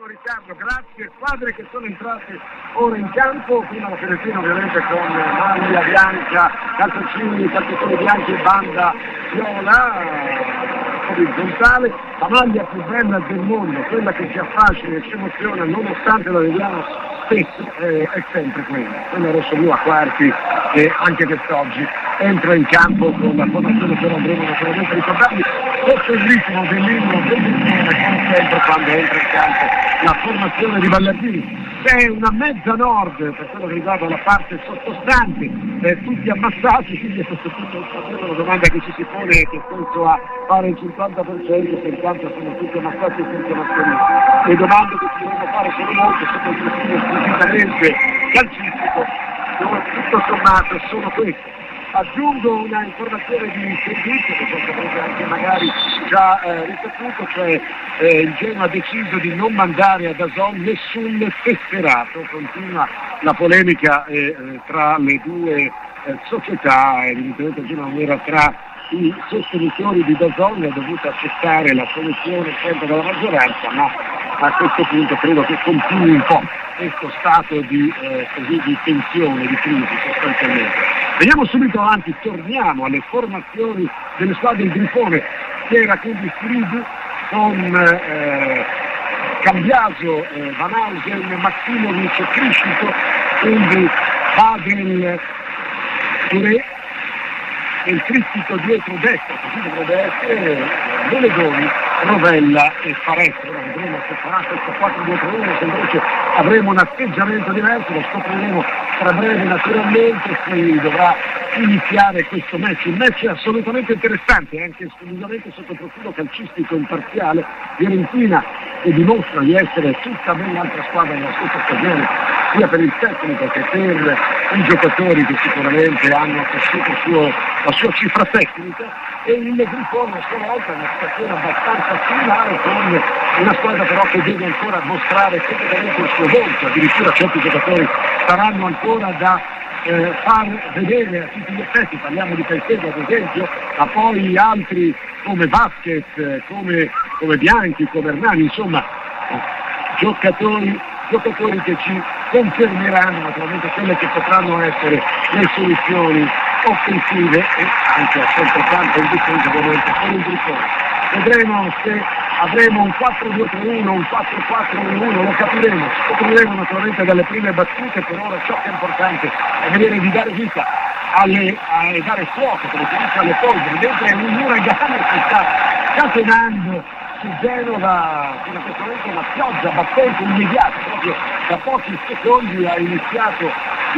Riccardo, grazie. Squadre che sono entrate ora in campo, prima la Fiorentina ovviamente con maglia bianca, calzoncini bianchi e banda viola orizzontale, la maglia più bella del mondo, quella che ci affascina e ci emoziona nonostante la vediamo spesso, è sempre quella rosso-blu a quarti, che anche quest'oggi entra in campo con la formazione che andremo naturalmente a ricordarvi sotto il ritmo dell'inno del Grifone, come sempre quando entra in campo la formazione di Ballardini. C'è una mezza nord per quello che riguarda la parte sottostante, tutti ammassati, quindi a questo punto la domanda che ci si pone è che senso ha fare il 50% se intanto sono tutti ammassati senza mascherine. Le domande che ci dovremmo fare sono molte, sotto il profilo squisitamente calcistico, dove tutto sommato sono queste. Aggiungo una informazione di servizio che forse avrete anche magari già risaputo, cioè il Genoa ha deciso di non mandare a DAZN nessun tesserato, continua la polemica tra le due società, evidentemente il Genoa non era tra i sostenitori di DAZN, ha dovuto accettare la soluzione sempre dalla maggioranza, ma a questo punto credo che continui un po' questo stato di tensione, di crisi sostanzialmente. Andiamo subito avanti, torniamo alle formazioni delle squadre del Grifone, che era quindi Sirigu con Cambiaso, Van Hausen, Maximovic, Criscito, quindi Badel, Touré, e il trittico dietro destra, così dovrebbe essere Melegoni, Rovella e Faretti. Ora vedremo se farà questo 4-2-3-1, se invece avremo un atteggiamento diverso, lo scopriremo tra breve naturalmente, si dovrà iniziare questo match. Un match assolutamente interessante, anche esclusivamente sotto il profilo calcistico imparziale. Fiorentina che dimostra di essere tutta ben altra squadra nella stessa stagione, sia per il tecnico che per i giocatori che sicuramente hanno cresciuto la sua cifra tecnica, e il Grifone a sua volta è una situazione abbastanza similare, con una squadra però che deve ancora mostrare completamente il suo volto, addirittura certi giocatori saranno ancora da far vedere a tutti gli effetti, parliamo di Caicedo ad esempio, ma poi altri come Vasquez, come Bianchi, come Hernani, insomma giocatori che ci confermeranno naturalmente quelle che potranno essere le soluzioni offensive e anche a centrocampo in difesa ovviamente per il Grifone. Vedremo se avremo un 4-2-3-1, un 4-4-1-1, lo capiremo, scopriremo naturalmente dalle prime battute. Per ora ciò che è importante è vedere di dare vita e dare fuoco, come si dice, alle polveri, mentre un uragano si sta scatenando su Genova, fino a questo momento una pioggia battente immediata, proprio da pochi secondi ha iniziato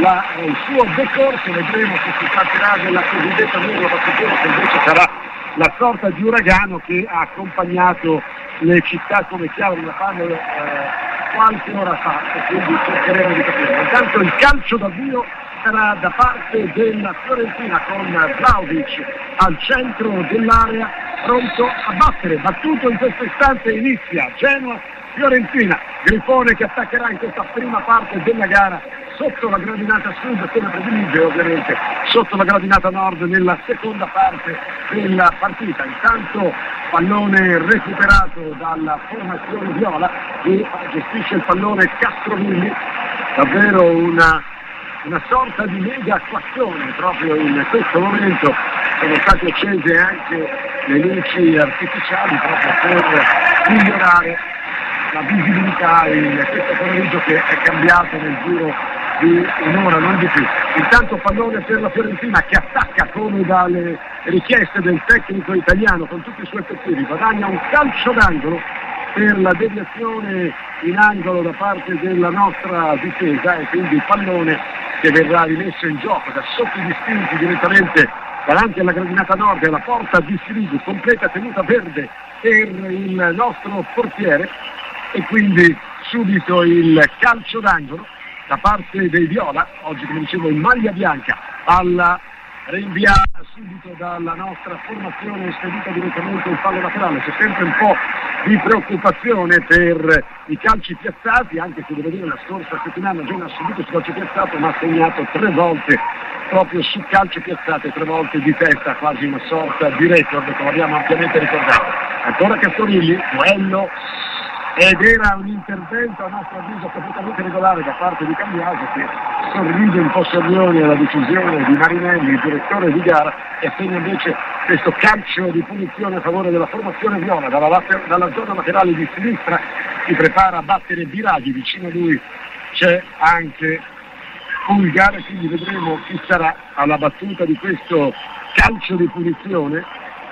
il suo decorso. Vedremo se si tratterà della cosiddetta nuvola passeggera, che invece sarà la sorta di uragano che ha accompagnato le città come Chiavari da Padova qualche ora fa, e quindi cercheremo di capire. Intanto il calcio d'avvio sarà da parte della Fiorentina con Vlahovic al centro dell'area, pronto a battere. Battuto in questo istante, inizia Genoa-Fiorentina. Grifone che attaccherà in questa prima parte della gara sotto la gradinata sud come predilige, ovviamente sotto la gradinata nord nella seconda parte della partita. Intanto pallone recuperato dalla formazione viola, che gestisce il pallone Castrovilli, davvero una sorta di mega attuazione proprio in questo momento. Sono state accese anche le luci artificiali proprio per migliorare la visibilità in questo pomeriggio che è cambiato nel giro di un'ora, non di più. Intanto pallone per la Fiorentina che attacca come dalle richieste del tecnico italiano con tutti i suoi effettivi, guadagna un calcio d'angolo per la deviazione in angolo da parte della nostra difesa, e quindi il pallone che verrà rimesso in gioco da sotto i distinti direttamente davanti alla gradinata nord e alla porta di Sirigu, completa tenuta verde per il nostro portiere, e quindi subito il calcio d'angolo da parte dei viola, oggi come dicevo in maglia bianca, alla rinviata subito dalla nostra formazione spedita direttamente in fallo laterale. C'è sempre un po' di preoccupazione per i calci piazzati, anche se devo dire la scorsa settimana Genoa ha subito su calcio piazzato, ma ha segnato 3 volte proprio su calcio piazzate, 3 volte di testa, quasi una sorta di record, come abbiamo ampiamente ricordato. Ancora Castrovilli, duello ed era un intervento a nostro avviso completamente regolare da parte di Cambiaso, che sorride un po' sornione alla decisione di Marinelli, il direttore di gara, e segna invece questo calcio di punizione a favore della formazione viola. Dalla zona laterale di sinistra si prepara a battere Biraghi, vicino a lui c'è anche Pulgar, quindi vedremo chi sarà alla battuta di questo calcio di punizione,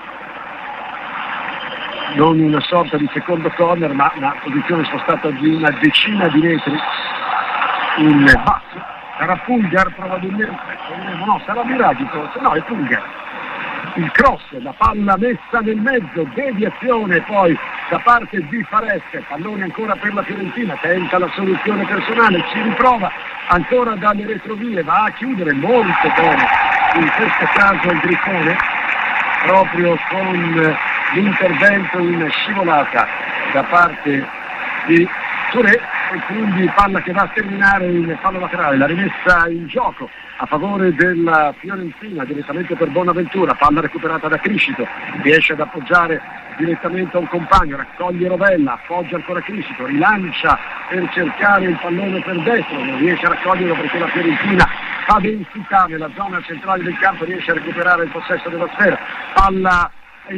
non una sorta di secondo corner ma una posizione spostata di una decina di metri in basso. Sarà Pulgar probabilmente, no, sarà Biraghi forse, no, è Pulgar. Il cross, la palla messa nel mezzo, deviazione poi da parte di Faresca, pallone ancora per la Fiorentina, tenta la soluzione personale, ci riprova ancora dalle retrovie, va a chiudere molto bene in questo caso il Grifone, proprio con l'intervento in scivolata da parte di Touré, e quindi palla che va a terminare in fallo laterale. La rimessa in gioco a favore della Fiorentina direttamente per Bonaventura, palla recuperata da Criscito, riesce ad appoggiare direttamente a un compagno, raccoglie Rovella, appoggia ancora Criscito, rilancia per cercare il pallone per destro, non riesce a raccoglierlo perché la Fiorentina fa densità nella zona centrale del campo, riesce a recuperare il possesso della sfera, palla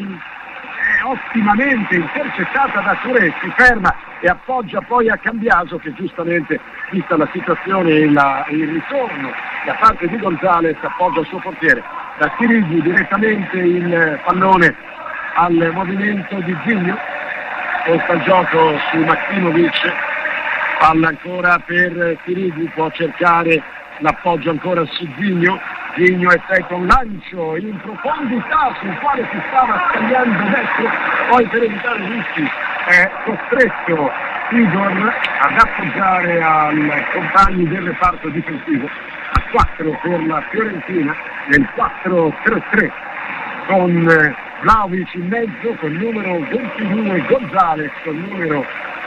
ottimamente intercettata da Touré, si ferma e appoggia poi a Cambiaso, che giustamente, vista la situazione e il ritorno da parte di Gonzales, appoggia il suo portiere. Da Stirigli direttamente il pallone al movimento di Zigno, sposta il gioco su Maksimovic, palla ancora per Stirigli, può cercare l'appoggio ancora su Zigno effettua un lancio in profondità sul quale si stava scagliando destro, poi per evitare rischi è costretto Igor ad appoggiare ai compagni del reparto difensivo, a 4 per la Fiorentina nel 4-3-3 con Vlahovic in mezzo, con il numero 22 Gonzales, con il numero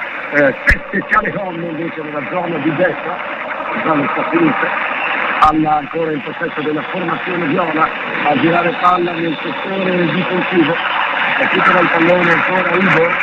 7 Calehon invece nella zona di destra. Gonzales sta finita, palla ancora in possesso della formazione viola, a girare palla nel settore difensivo, recupera il pallone ancora Igor,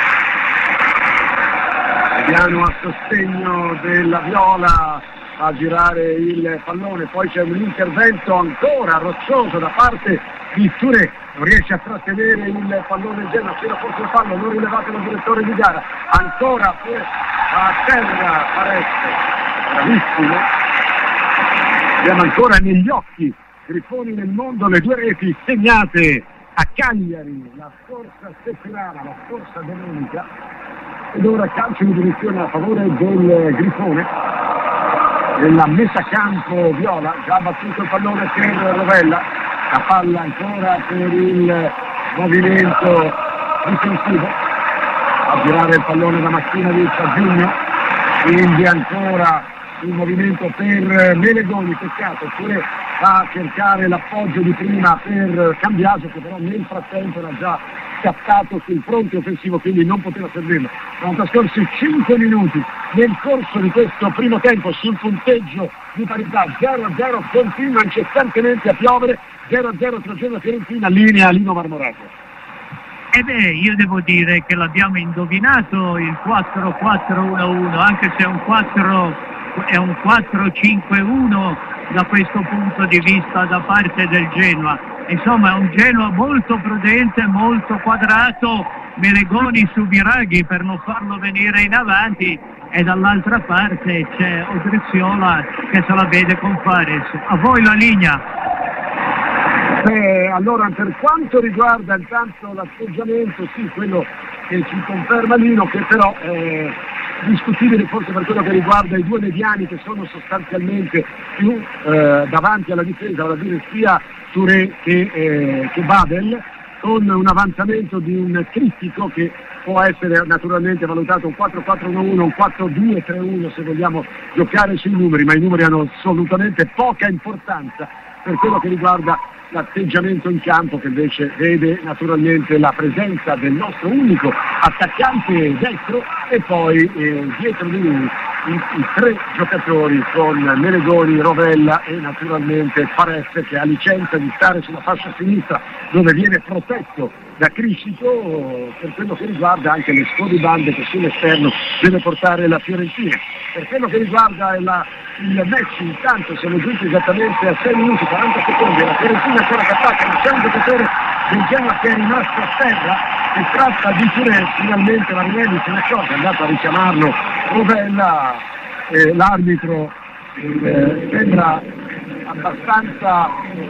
Mediano a sostegno della viola, a girare il pallone, poi c'è un intervento ancora roccioso da parte di Touré, non riesce a trattenere il pallone in Genoa, c'era forse il fallo non rilevato dal direttore di gara, ancora a terra Faresca, bravissimo. Abbiamo ancora negli occhi Grifoni nel mondo, le 2 reti segnate a Cagliari la scorsa settimana, la scorsa domenica, ed ora calcio di punizione a favore del Grifone nella messa campo viola, già battuto il pallone per Rovella, la palla ancora per il movimento difensivo, a girare il pallone da Maksimovic a Zigno, quindi ancora il movimento per Melegoni, peccato, oppure va a cercare l'appoggio di prima per Cambiaso, che però nel frattempo era già scattato sul fronte offensivo, quindi non poteva servirlo. Sono trascorsi 5 minuti nel corso di questo primo tempo sul punteggio di parità 0-0, continua incessantemente a piovere, 0-0 tra Genoa e Fiorentina, linea Lino Marmorato. Io devo dire che l'abbiamo indovinato il 4-4-1-1, anche se è un 4-5-1 da questo punto di vista da parte del Genoa. Insomma è un Genoa molto prudente, molto quadrato, Melegoni su Biraghi per non farlo venire in avanti, e dall'altra parte c'è Odriozola che se la vede con Fares. A voi la linea. Allora, per quanto riguarda intanto l'atteggiamento, sì, quello che ci conferma Lino, che però è discutibile forse per quello che riguarda i 2 mediani che sono sostanzialmente più davanti alla difesa, vale a dire sia Touré che Babel, con un avanzamento di un trittico che può essere naturalmente valutato un 4-4-1-1, un 4-2-3-1 se vogliamo giocare sui numeri, ma i numeri hanno assolutamente poca importanza per quello che riguarda l'atteggiamento in campo, che invece vede naturalmente la presenza del nostro unico attaccante destro e poi dietro di lui i tre giocatori con Melegoni, Rovella e naturalmente Paresse, che ha licenza di stare sulla fascia sinistra dove viene protetto da Criscito per quello che riguarda anche le scodibande che sull'esterno deve portare la Fiorentina. Per quello che riguarda il match, intanto siamo giunti esattamente a 6 minuti 40 secondi, la Fiorentina ancora che attacca, ma c'è un giocatore del Genoa che è rimasto a terra, si tratta di Touré. Finalmente Marinelli se ne accorge, è andato a richiamarlo Rovella, l'arbitro sembra abbastanza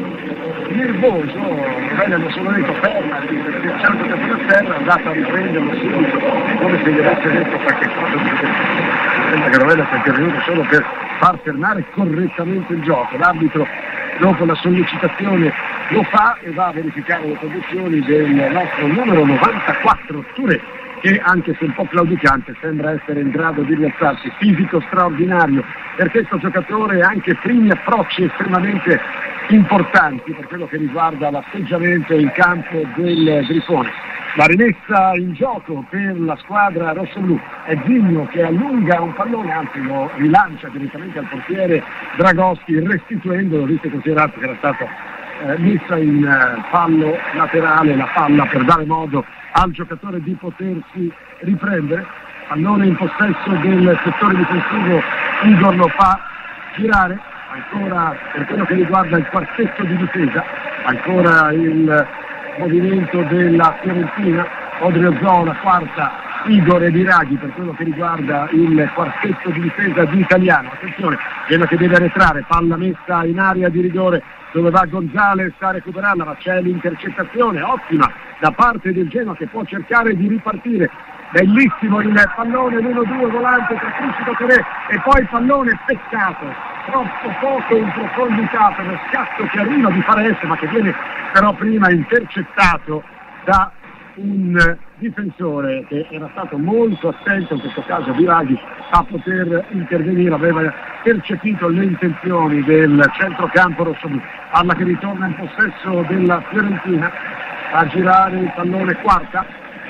nervoso, Rovella non sono detto ferma, perché c'è un giocatore a terra, è andato a riprenderlo subito, come se gli avesse detto qualche cosa. Sembra che Rovella sia intervenuto solo per far fermare correttamente il gioco. L'arbitro dopo la sollecitazione lo fa e va a verificare le condizioni del nostro numero 94 Touré, che anche se un po' claudicante sembra essere in grado di rialzarsi. Fisico straordinario per questo giocatore, anche primi approcci estremamente importanti per quello che riguarda l'atteggiamento in campo del Grifone. La rimessa in gioco per la squadra rossoblù è Zigno che allunga un pallone, anzi lo rilancia direttamente al portiere Dragoschi, restituendolo, visto e considerato che era stata messa in fallo laterale la palla per dare modo al giocatore di potersi riprendere. Pallone in possesso del settore difensivo, Igor lo fa girare, ancora per quello che riguarda il quartetto di difesa, ancora il movimento della Fiorentina, Odriozola quarta, Igor e Biraghi per quello che riguarda il quartetto di difesa di Italiano. Attenzione, quello che deve arretrare, palla messa in area di rigore dove va Gonzales a recuperarla, ma c'è l'intercettazione ottima da parte del Genoa che può cercare di ripartire. Bellissimo il pallone, l'1-2 volante tra Criscito Touré e poi pallone peccato, troppo poco in profondità per lo scatto che arriva di Paresse, ma che viene però prima intercettato da un difensore che era stato molto attento, in questo caso Biraghi, a poter intervenire, aveva percepito le intenzioni del centrocampo rossoblù. Palla che ritorna in possesso della Fiorentina, a girare il pallone quarta,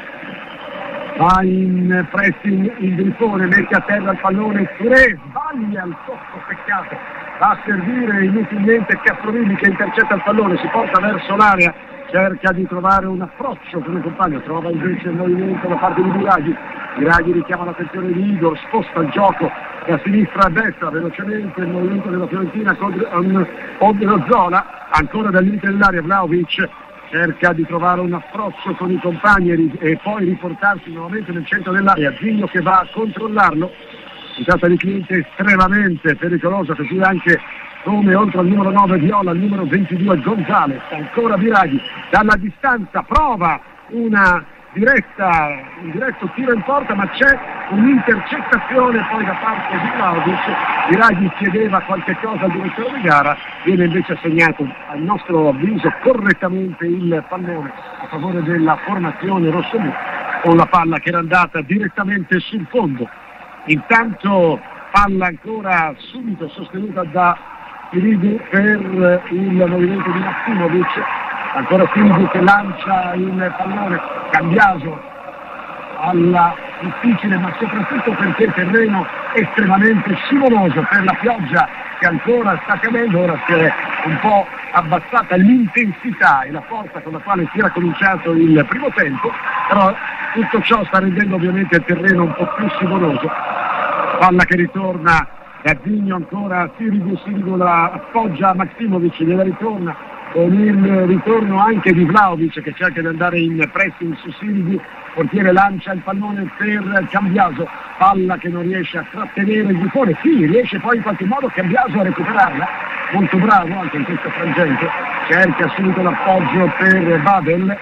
va in pressing il Grifone, mette a terra il pallone Touré, sbaglia il tocco, peccato, va a servire inutilmente Castrovilli che intercetta il pallone, si porta verso l'area, cerca di trovare un approccio con il compagno, trova invece il movimento da parte di Biraghi. Biraghi richiama l'attenzione di Igor, sposta il gioco da sinistra a destra, velocemente il movimento della Fiorentina con Odriozola, ancora dal limite dell'area Vlahovic cerca di trovare un approccio con i compagni e poi riportarsi nuovamente nel centro dell'area. Zigno che va a controllarlo, si tratta di cliente estremamente pericoloso, per cui anche come oltre al numero 9 Viola, al numero 22 Gonzales, ancora Biraghi dalla distanza prova un diretto tiro in porta, ma c'è un'intercettazione poi da parte di Vlahovic. Biraghi chiedeva qualche cosa al direttore di gara, viene invece assegnato al nostro avviso correttamente il pallone a favore della formazione rossoblù, con la palla che era andata direttamente sul fondo. Intanto palla ancora subito sostenuta da Sirigu per il movimento di Maksimovic, ancora Sirigu che lancia il pallone, Cambiaso alla difficile, ma soprattutto perché il terreno estremamente scivoloso per la pioggia che ancora sta cadendo. Ora si è un po' abbassata l'intensità e la forza con la quale si era cominciato il primo tempo, però tutto ciò sta rendendo ovviamente il terreno un po' più scivoloso. Palla che ritorna da Zigno, ancora Sirigu la appoggia Maksimovic, gliela ritorna con il ritorno anche di Vlahovic che cerca di andare in pressing su Sirigu, portiere lancia il pallone per Cambiaso, palla che non riesce a trattenere il Grifone, sì, riesce poi in qualche modo Cambiaso a recuperarla, molto bravo anche in questo frangente, cerca subito l'appoggio per Babel,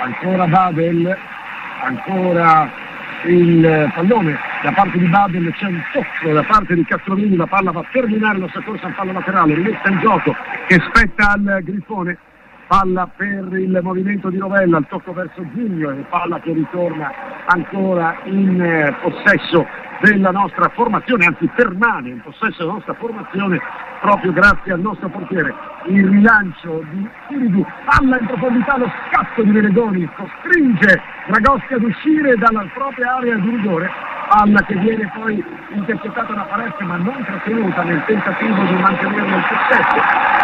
ancora il pallone da parte di Babel, c'è un tocco da parte di Castrovilli, la palla va a terminare la soccorsa in fallo laterale, rimessa in gioco che spetta al Grifone, palla per il movimento di Rovella, il tocco verso Zigno e palla che ritorna ancora in possesso della nostra formazione, anzi permane in possesso della nostra formazione proprio grazie al nostro portiere. Il rilancio di Sirigu, palla in profondità, lo scatto di Melegoni costringe Dragoschi ad uscire dalla propria area di rigore palla che viene poi intercettata da Paresse ma non trattenuta nel tentativo di mantenere il possesso.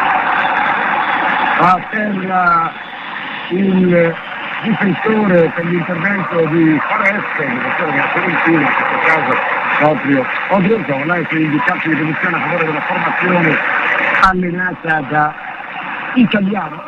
A terra il difensore per l'intervento di Paresse, il difensore della Fiorentina, in questo caso proprio Odriozola, e quindi calcio di punizione a favore della formazione allenata da Italiano.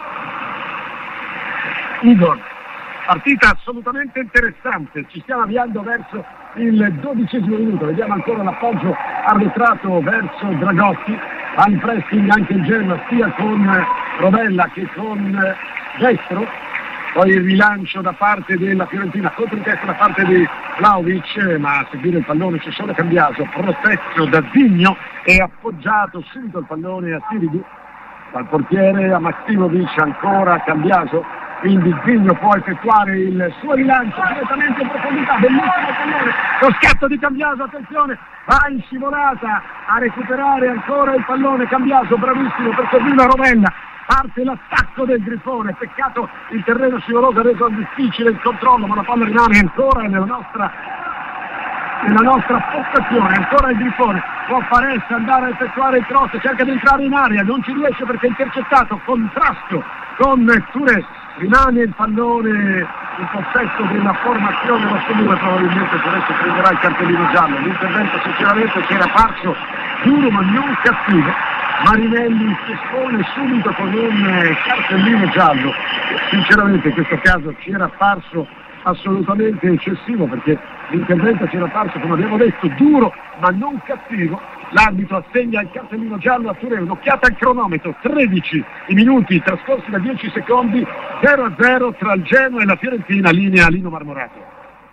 Igor, partita assolutamente interessante, ci stiamo avviando verso il 12° minuto, vediamo ancora l'appoggio arretrato verso Dragotti, va in pressing anche il Genoa sia con Rovella che con Destro, poi il rilancio da parte della Fiorentina, contro in testa da parte di Vlahovic, ma a seguire il pallone c'è solo Cambiaso, protetto da Zigno e appoggiato subito il pallone a Sirigu, dal portiere a Maksimovic, ancora Cambiaso, quindi Zigno può effettuare il suo rilancio direttamente in profondità, bellissimo pallone, lo scatto di Cambiaso, attenzione, va in scivolata a recuperare ancora il pallone Cambiaso, bravissimo per servire Rovella. Parte l'attacco del Grifone, peccato il terreno scivoloso ha reso difficile il controllo, ma la palla rimane ancora nella nostra postazione, ancora il Grifone, può Paresse andare a effettuare il cross, cerca di entrare in area, non ci riesce perché è intercettato, contrasto con Touré, rimane il pallone in possesso della formazione rossonera, probabilmente Touré prenderà il cartellino giallo, l'intervento sinceramente ci era parso duro ma non cattivo. Marinelli si espone subito con un cartellino giallo, sinceramente in questo caso ci era apparso assolutamente eccessivo perché l'intervento ci era apparso, come abbiamo detto, duro ma non cattivo. L'arbitro assegna il cartellino giallo a Touré, un'occhiata al cronometro, 13 i minuti trascorsi da 10 secondi, 0-0 tra il Genoa e la Fiorentina, linea Lino Marmorato.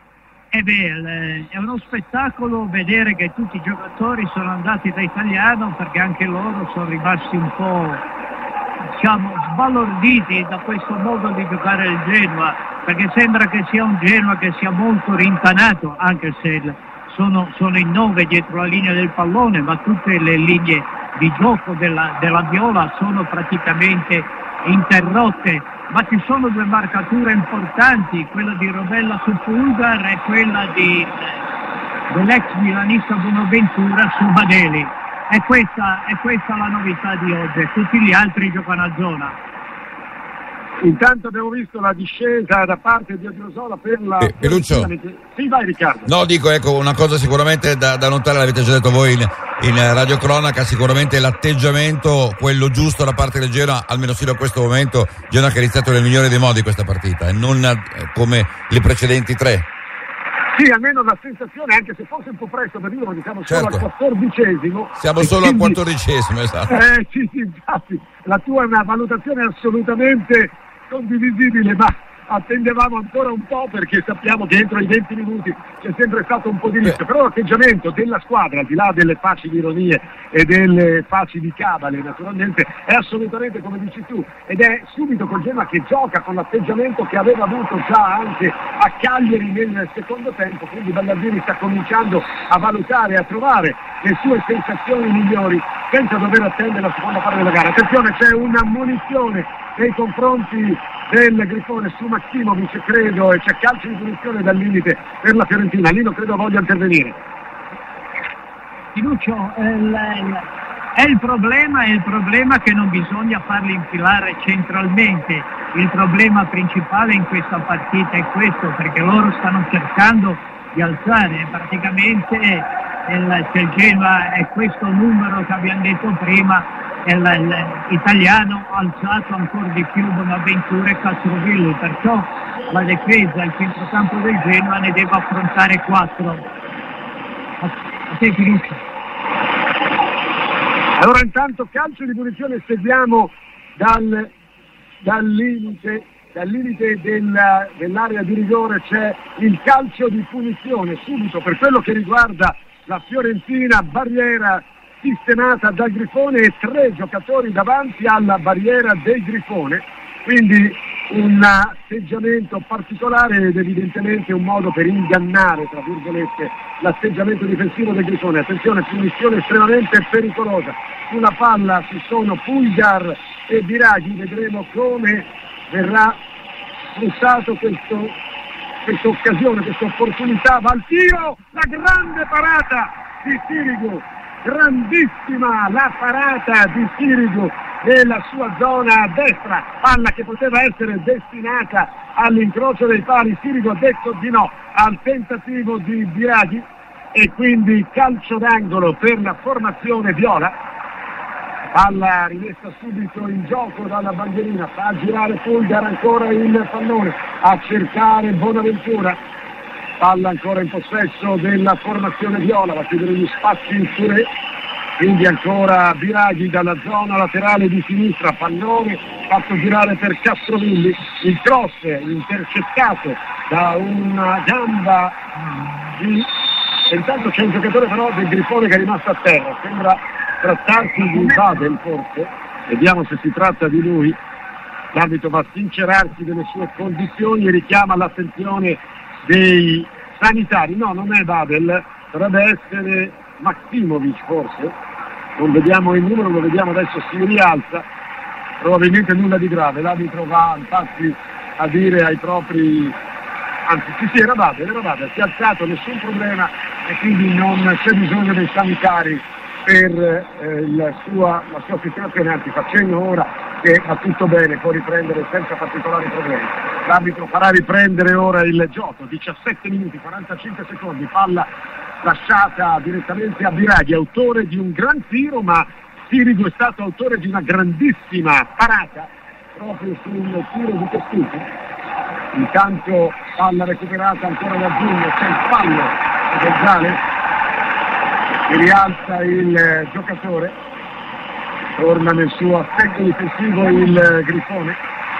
È uno spettacolo vedere che tutti i giocatori sono andati da Italiano, perché anche loro sono rimasti un po', diciamo, sbalorditi da questo modo di giocare il Genoa, perché sembra che sia un Genoa che sia molto rintanato, anche se sono in 9 dietro la linea del pallone, ma tutte le linee di gioco della Viola sono praticamente interrotte. Ma ci sono due marcature importanti, quella di Rovella su Pulgar e quella dell'ex milanista Bonaventura su Badeli. È questa la novità di oggi, tutti gli altri giocano a zona. Intanto abbiamo visto la discesa da parte di Odriozola per la... Lucio. Sì, vai Riccardo. No, dico, ecco, una cosa sicuramente da notare, l'avete già detto voi in radiocronaca, sicuramente l'atteggiamento, quello giusto da parte del Genoa, almeno fino a questo momento, Genoa che ha iniziato nel migliore dei modi questa partita, e non come le precedenti 3. Sì, almeno la sensazione, anche se forse un po' presto per dirlo, perché siamo solo al 14°. Siamo solo al 14°, esatto. Sì, infatti, la tua è una valutazione assolutamente condivisibile, ma attendevamo ancora un po' perché sappiamo che entro i 20 minuti c'è sempre stato un po' di rischio, però l'atteggiamento della squadra, al di là delle facili ironie e delle facili cabale naturalmente, è assolutamente come dici tu, ed è subito col Genoa che gioca con l'atteggiamento che aveva avuto già anche a Cagliari nel secondo tempo, quindi Ballardini sta cominciando a valutare, a trovare le sue sensazioni migliori senza dover attendere la seconda parte della gara. Attenzione, c'è una munizione nei confronti del Grifone su Maksimovic, credo, e c'è calcio di punizione dal limite per la Fiorentina. Lino credo voglia intervenire. Lucio, è il problema che non bisogna farli infilare centralmente. Il problema principale in questa partita è questo, perché loro stanno cercando di alzare praticamente il Genoa è questo numero che abbiamo detto prima, l'Italiano ha alzato ancora di più Bonaventura e Castrovillo, perciò la difesa, il centrocampo del Genoa ne deve affrontare 4. A te Filippo. Allora intanto calcio di punizione, seguiamo dal limite dell'area di rigore, c'è il calcio di punizione subito per quello che riguarda la Fiorentina, barriera sistemata dal Grifone e 3 giocatori davanti alla barriera del Grifone, quindi un atteggiamento particolare ed evidentemente un modo per ingannare, tra virgolette, l'atteggiamento difensivo del Grifone. Attenzione, punizione estremamente pericolosa, sulla palla ci sono Pulgar e Biraghi, vedremo come verrà sfruttato questo questa occasione, questa opportunità, va al tiro, la grande parata di Sirigu, grandissima la parata di Sirigu nella sua zona a destra, palla che poteva essere destinata all'incrocio dei pali. Sirigu ha detto di no al tentativo di Biraghi e quindi calcio d'angolo per la formazione viola. Palla rimessa subito in gioco dalla bandierina, fa girare Fulgar ancora il pallone a cercare Bonaventura, palla ancora in possesso della formazione viola, va a chiudere gli spazi in Touré, quindi ancora Biraghi dalla zona laterale di sinistra, pallone fatto girare per Castrovilli, il cross intercettato da una gamba di... E intanto c'è un giocatore però del Grifone che è rimasto a terra, sembra trattarsi di Badel forse, vediamo se si tratta di lui. L'arbitro va a sincerarsi delle sue condizioni e richiama l'attenzione dei sanitari. No, non è Badel, dovrebbe essere Maksimovic forse, non vediamo il numero, lo vediamo adesso, si rialza, probabilmente nulla di grave. L'arbitro va infatti a dire ai propri, anzi sì, era Badel, si è alzato, nessun problema e quindi non c'è bisogno dei sanitari per la sua sistemazione, anzi facendo ora che va tutto bene, può riprendere senza particolari problemi. L'arbitro farà riprendere ora il gioco, 17 minuti 45 secondi, palla lasciata direttamente a Biraghi, autore di un gran tiro, ma Sirigu è stato autore di una grandissima parata proprio sul tiro di Testuti. Intanto palla recuperata ancora da Giugno, c'è il fallo Gonzales, si rialza il giocatore, torna nel suo assetto difensivo il Grifone,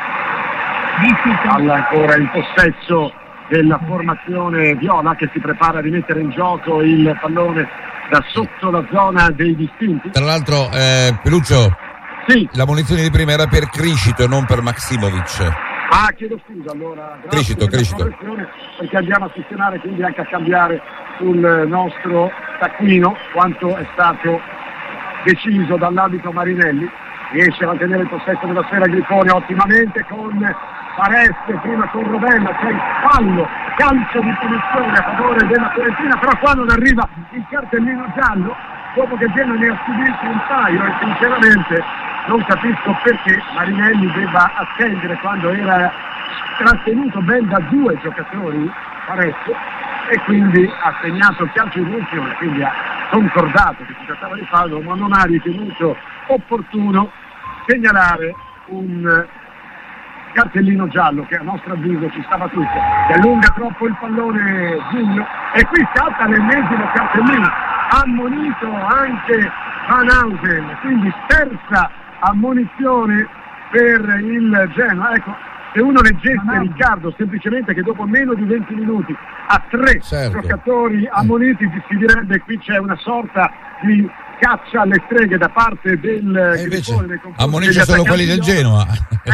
palla ancora in possesso della formazione viola che si prepara a rimettere in gioco il pallone da sotto la zona dei distinti. Tra l'altro Peluccio, sì, la munizione di prima era per Criscito e non per Maksimovic. Ah, chiedo scusa, allora Criscito. Perché andiamo a sistemare, quindi anche a cambiare sul nostro taccuino quanto è stato deciso dall'arbitro Marinelli. Riesce a mantenere il possesso della sfera Grifone ottimamente con Paresse, prima con Rovella, c'è il fallo, calcio di punizione a favore della Fiorentina, però qua non arriva il cartellino giallo dopo che Genoa ne ha subito un paio e sinceramente non capisco perché Marinelli debba attendere quando era trattenuto ben da due giocatori Paresse e quindi ha segnato il calcio di punizione, quindi ha concordato che si trattava di fallo, ma non ha ritenuto opportuno segnalare un cartellino giallo che a nostro avviso ci stava tutto, che allunga troppo il pallone Giugno e qui scatta l'ennesimo cartellino, ammonito anche Van Hausen, quindi terza ammonizione per il Genoa. Ecco, se uno leggesse Riccardo semplicemente che dopo meno di 20 minuti a tre giocatori ammoniti si direbbe qui c'è una sorta di caccia alle streghe da parte del Grifone, ammonisce solo quelli del Genoa.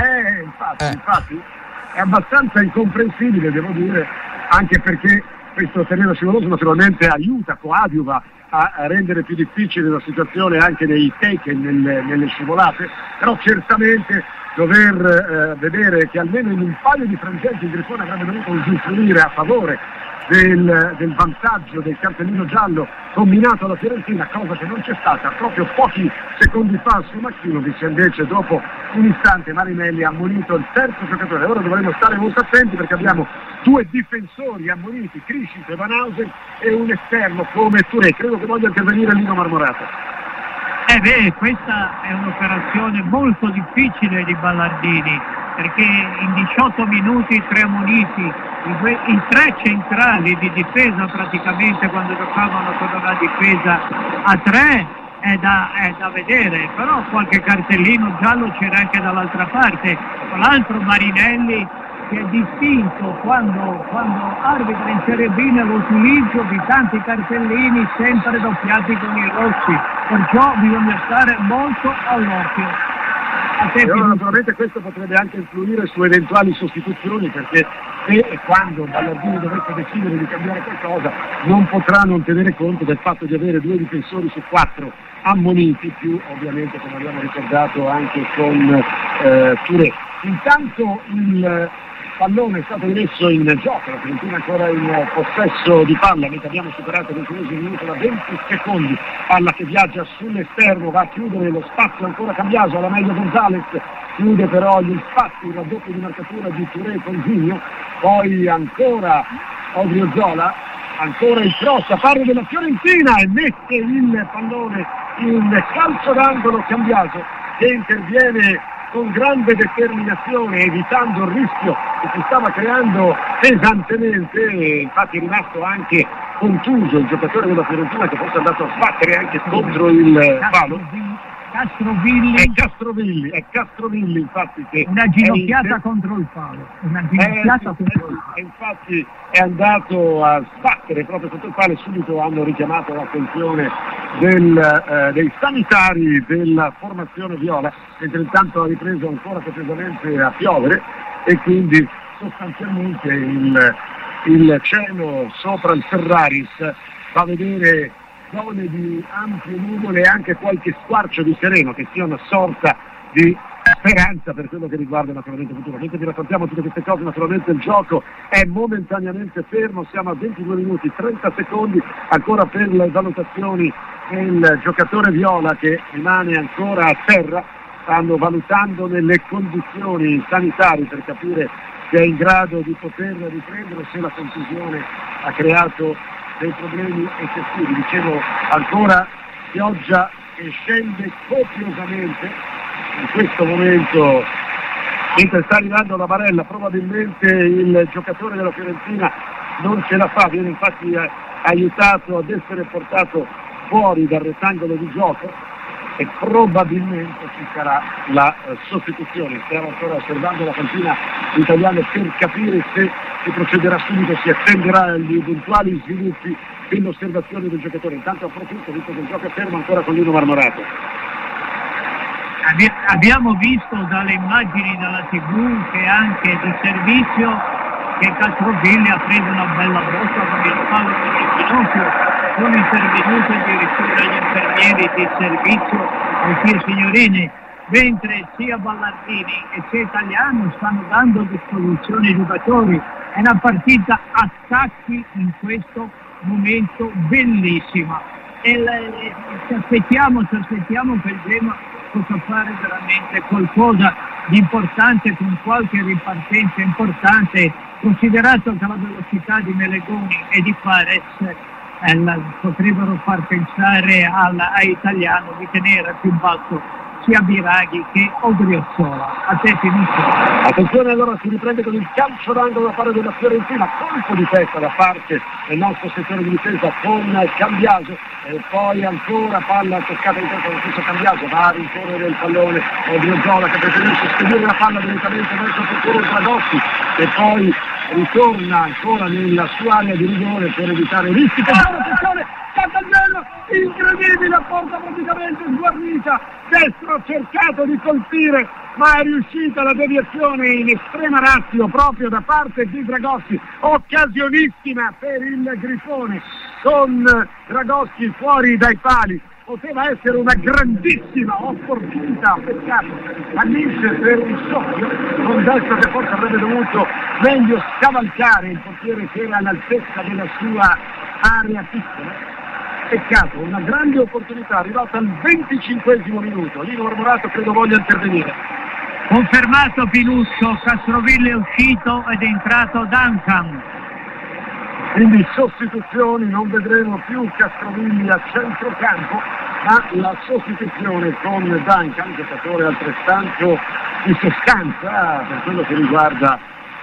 Infatti è abbastanza incomprensibile, devo dire, anche perché questo terreno scivoloso naturalmente aiuta, coadiuva a rendere più difficile la situazione anche nei take, nelle scivolate, però certamente dover vedere che almeno in un paio di frangenti il Grifone avrebbe dovuto usufruire a favore del vantaggio del cartellino giallo combinato alla Fiorentina, cosa che non c'è stata proprio pochi secondi fa su Maksimovic. Invece dopo un istante Marinelli ha ammonito il terzo giocatore. Ora dovremo stare molto attenti perché abbiamo due difensori ammoniti, Criscito e Van Hausen, e un esterno come Touré. Credo che voglia intervenire Lino Marmorato. Questa è un'operazione molto difficile di Ballardini, perché in 18 minuti 3 ammoniti, i tre centrali di difesa praticamente quando giocavano con una difesa a 3 è da vedere, però qualche cartellino giallo c'era anche dall'altra parte. Tra l'altro Marinelli si è distinto quando arbitra in Serie B nell'utilizzo di tanti cartellini sempre doppiati con i rossi, perciò bisogna stare molto all'occhio. E allora, naturalmente questo potrebbe anche influire su eventuali sostituzioni, perché se e quando Ballardini dovesse decidere di cambiare qualcosa non potrà non tenere conto del fatto di avere 2 difensori su 4 ammoniti, più ovviamente, come abbiamo ricordato, anche con Touré. Intanto il pallone è stato rimesso in gioco, la Fiorentina ancora in possesso di palla, mentre abbiamo superato il 20 minuto da 20 secondi, palla che viaggia sull'esterno, va a chiudere lo spazio ancora Cambiaso, alla meglio Gonzalez, chiude però gli spazi, il raddoppio di marcatura di Touré con Zinho, poi ancora Odriozola, ancora il cross a fare della Fiorentina e mette il pallone in calcio d'angolo Cambiaso, che interviene con grande determinazione, evitando il rischio che si stava creando pesantemente, e infatti è rimasto anche contuso il giocatore della Fiorentina, che forse è andato a sbattere anche contro il palo. È Castrovilli infatti, che una ginocchiata contro il palo, infatti è andato a sbattere proprio contro il palo e subito hanno richiamato l'attenzione dei sanitari della formazione viola, mentre intanto ha ripreso ancora copiosamente a piovere e quindi sostanzialmente il cielo sopra il Ferraris fa vedere zone di ampie nuvole e anche qualche squarcio di sereno, che sia una sorta di speranza per quello che riguarda naturalmente il futuro. Mentre vi raccontiamo tutte queste cose, naturalmente il gioco è momentaneamente fermo, siamo a 22 minuti 30 secondi ancora per le valutazioni del giocatore viola, che rimane ancora a terra. Stanno valutando nelle condizioni sanitarie per capire se è in grado di poter riprendere, se la contusione ha creato dei problemi eccessivi. Dicevo, ancora pioggia che scende copiosamente in questo momento, mentre sta arrivando la barella. Probabilmente il giocatore della Fiorentina non ce la fa, viene infatti aiutato ad essere portato fuori dal rettangolo di gioco e probabilmente ci sarà la sostituzione. Stiamo ancora osservando la panchina italiana per capire se si procederà subito, si attenderà agli eventuali sviluppi dell'osservazione del giocatore. Intanto approfitto, visto che il gioco è fermo ancora con Lino Marmorato. Abbiamo visto dalle immagini dalla TV che anche di servizio che Castrovilli ha preso una bella botta con il palo del ginocchio. Sono intervenuti addirittura gli infermieri di servizio e sia signorini, mentre sia Ballardini e sia Italiano stanno dando disposizione ai giocatori. È una partita a scacchi in questo momento bellissima e ci aspettiamo che il Genoa possa fare veramente qualcosa di importante, con qualche ripartenza importante, considerato che la velocità di Melegoni e di Fares potrebbero far pensare a Italiano di tenere più basso sia Biraghi che Odriozola. A te finisce. Attenzione, allora si riprende con il calcio d'angolo da parte della Fiorentina, colpo di testa da parte del nostro settore di difesa con Cambiaso, e poi ancora palla toccata di testa dello stesso Cambiaso, va a rincorrere il pallone Odriozola, che preferisce spedire la palla direttamente verso il portiere Dragossi e poi ritorna ancora nella sua area di rigore per evitare rischi. Attenzione, Cantagliano, incredibile, a porta praticamente sguarnita, destro ha cercato di colpire ma è riuscita la deviazione in estrema ratio proprio da parte di Dragossi, occasionissima per il Grifone con Dragossi fuori dai pali. Poteva essere una grandissima opportunità, peccato all'Inter per il soffio, con destra che forse avrebbe dovuto meglio scavalcare il portiere che era all'altezza della sua area piccola. Peccato, una grande opportunità arrivata al 25esimo minuto. Lino Marmorato credo voglia intervenire. Confermato Pinuccio, Castrovilli è uscito ed è entrato Duncan. Quindi sostituzioni, non vedremo più Castrovilli a centrocampo, ma la sostituzione con Duncan, giocatore altrettanto di sostanza per quello che riguarda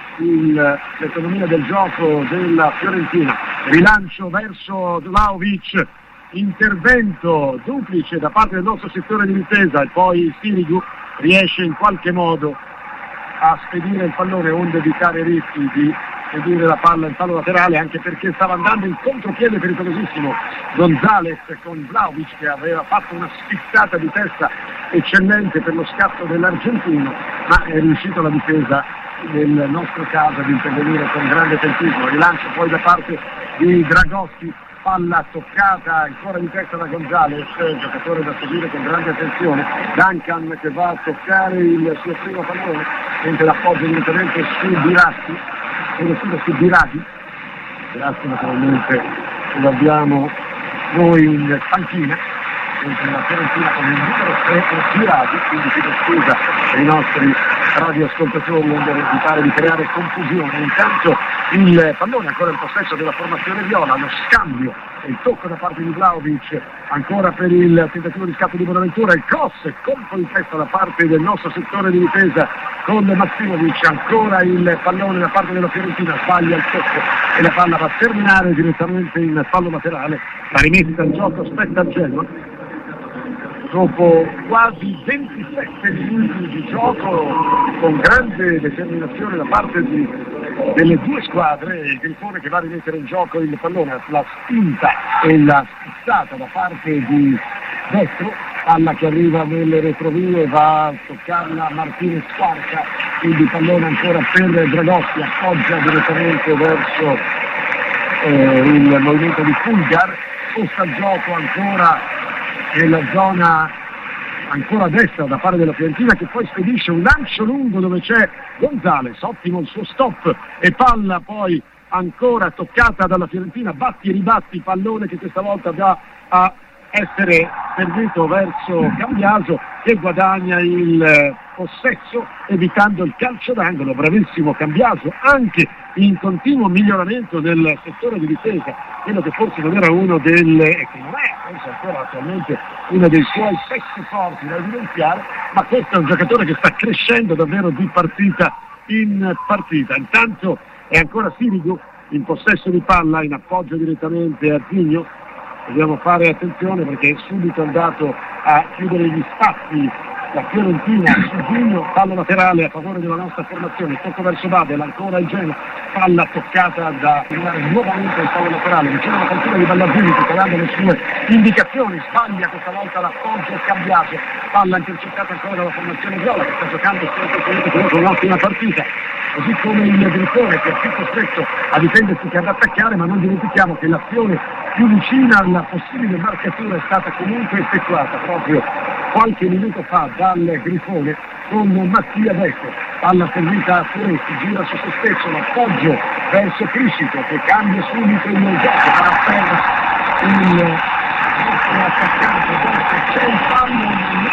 l'economia del gioco della Fiorentina. Rilancio verso Vlahovic, intervento duplice da parte del nostro settore di difesa e poi Sirigu riesce in qualche modo a spedire il pallone onde evitare rischi di spedire la palla in palo laterale, anche perché stava andando in contropiede pericolosissimo Gonzalez con Vlahovic, che aveva fatto una spizzata di testa eccellente per lo scatto dell'argentino, ma è riuscito la difesa nel nostro caso ad intervenire con grande tempismo. Rilancio poi da parte di Dragossi palla toccata ancora di testa da Gonzales, giocatore da seguire con grande attenzione. Duncan che va a toccare il suo primo pallone, mentre l'appoggio direttamente su Biraghi, su Biraghi. Biraghi naturalmente lo abbiamo noi in panchina, mentre la Fiorentina con il numero 3 Biraghi, quindi chiedo scusa ai nostri radioascoltatori onde evitare di creare confusione. Intanto il pallone ancora in possesso della formazione viola, lo scambio e il tocco da parte di Vlahovic ancora per il tentativo di scatto di Bonaventura, il cross e colpo di testa da parte del nostro settore di difesa con Maksimovic, ancora il pallone da parte della Fiorentina, sbaglia il tocco e la palla va a terminare direttamente in fallo laterale. La rimessa in gioco spetta al Genoa dopo quasi 27 minuti di gioco con grande determinazione da parte delle due squadre. Il Grifone che va a rimettere in gioco il pallone, la spinta e la spizzata da parte di destro, palla che arriva nelle retrovie, va a toccarla Martinez Quarta, quindi pallone ancora per Dragoschi, appoggia direttamente verso il movimento di Fulgar, sposta il gioco ancora nella zona ancora a destra da parte della Fiorentina, che poi spedisce un lancio lungo dove c'è Gonzales, ottimo il suo stop e palla poi ancora toccata dalla Fiorentina, batti e ribatti, pallone che questa volta va a essere servito verso Cambiaso che guadagna il possesso evitando il calcio d'angolo. Bravissimo Cambiaso, anche in continuo miglioramento del settore di difesa, quello che forse non era uno che non è forse ancora attualmente uno dei suoi pezzi forti da evidenziare, ma questo è un giocatore che sta crescendo davvero di partita in partita. Intanto è ancora Sirigu in possesso di palla, in appoggio direttamente a Zigno. Dobbiamo fare attenzione perché è subito andato a chiudere gli spazi la Fiorentina su Zigno, palla laterale a favore della nostra formazione, tocco verso Babel, ancora il Genoa, palla toccata da finire nuovamente il fallo laterale, vicino alla panchina di Ballardini che dando le sue indicazioni, sbaglia questa volta l'appoggio e cambiato, palla intercettata ancora dalla formazione viola che sta giocando con un'ottima partita, così come il Grifone che è più costretto a difendersi che ad attaccare, ma non dimentichiamo che l'azione più vicina alla possibile marcatura è stata comunque effettuata proprio qualche minuto fa dal Grifone con Mattia destro, palla servita a Furetti, gira su se stesso, l'appoggio verso Criscito che cambia subito il gioco, va a terra l'attaccante, c'è il fallo,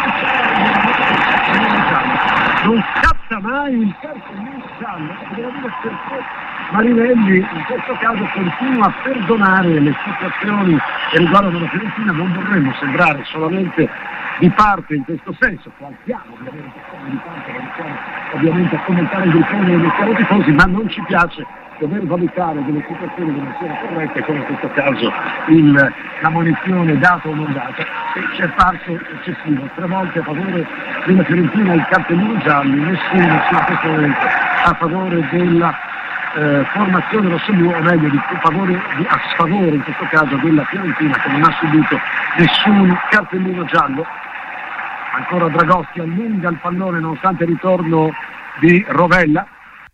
non scatta mai il cartellino giallo, devo dire perché Marinelli in questo caso continua a perdonare le situazioni che riguardano la Fiorentina, non vorremmo sembrare solamente di parte in questo senso, qualchiamo ovviamente di parte, ovviamente a commentare il Grifone e i siamo tifosi, ma non ci piace dover valutare delle situazioni che non siano corrette, come in questo caso la munizione data o non data, e ci è parso eccessivo, 3 volte a favore della Fiorentina il cartellino giallo, nessuno assolutamente a favore della formazione rossoblu, o meglio a sfavore in questo caso della Fiorentina che non ha subito nessun cartellino giallo. Ancora Dragoschi allunga il pallone nonostante il ritorno di Rovella,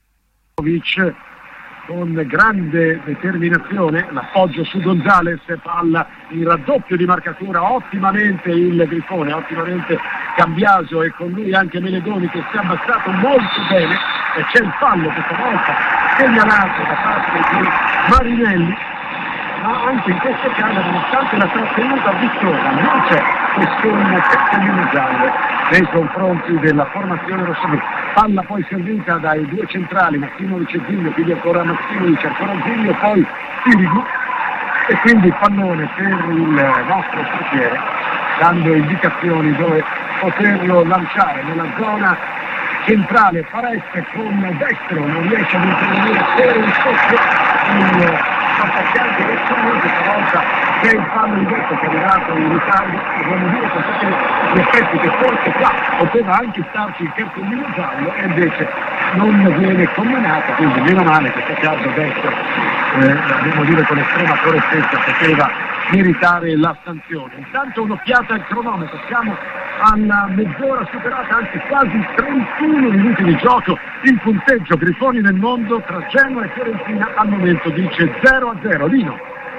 con grande determinazione, l'appoggio su Gonzales, palla in raddoppio di marcatura, ottimamente il Grifone, ottimamente Cambiaso e con lui anche Melegoni che si è abbassato molto bene e c'è il fallo questa volta segnalato da parte di Marinelli, ma anche in questo caso nonostante la trattenuta vittoria non c'è nessun cartellino giallo nei confronti della formazione rossoblu. Palla poi servita dai due centrali Maksimovic e Zigno, quindi ancora Maksimovic, ancora Zigno, poi Sirigu e quindi pallone per il nostro portiere dando indicazioni dove poterlo lanciare nella zona centrale. Fareste con destro non riesce ad intervenire per il sotto attaccante verso questa volta c'è il fallo in destro che è arrivato in ritardo, dobbiamo dire con tutti gli effetti che forse qua poteva anche starci il cartellino giallo e invece non viene combinato, quindi meno male che in questo caso destro dobbiamo dire con estrema correttezza poteva meritare la sanzione. Intanto un'occhiata al cronometro, siamo alla mezz'ora superata, anzi quasi 31 minuti di gioco, il punteggio Grifoni nel mondo tra Genoa e Fiorentina al momento dice 0-0. Lino.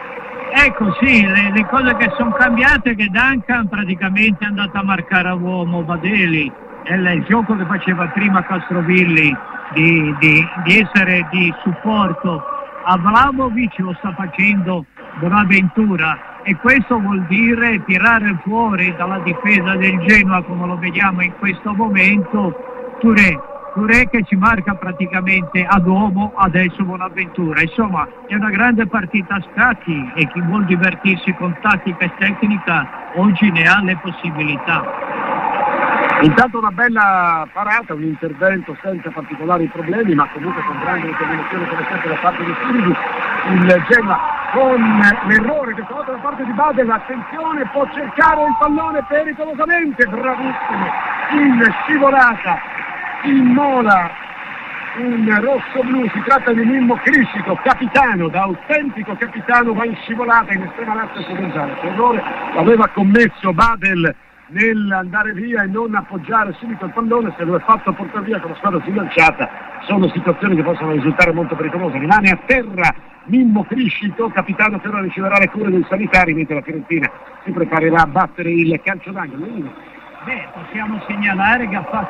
Ecco sì, le cose che sono cambiate, che Duncan praticamente è andato a marcare a uomo Badeli, è il gioco che faceva prima Castrovilli di essere di supporto a Vlahovic lo sta facendo Bonaventura, e questo vuol dire tirare fuori dalla difesa del Genoa, come lo vediamo in questo momento, Touré che ci marca praticamente ad uomo, adesso Bonaventura. Insomma, è una grande partita a scacchi e chi vuol divertirsi con tattica e tecnica oggi ne ha le possibilità. Intanto una bella parata, un intervento senza particolari problemi, ma comunque con grande determinazione come sempre da parte di Sirigu. Il Genoa con l'errore questa volta da parte di Badel, attenzione, può cercare il pallone pericolosamente, bravissimo, in scivolata, immola un rosso-blu, si tratta di Mimmo Criscico, capitano, da autentico capitano, va in scivolata in estrema lazza su Gonzalez. L'errore l'aveva commesso Badel nell'andare via e non appoggiare subito il pallone, se lo è fatto portare via con la squadra sbilanciata. Sono situazioni che possono risultare molto pericolose. Rimane a terra Mimmo Criscito, capitano che ora riceverà le cure dei sanitari, mentre la Fiorentina si preparerà a battere il calcio d'angolo. Possiamo segnalare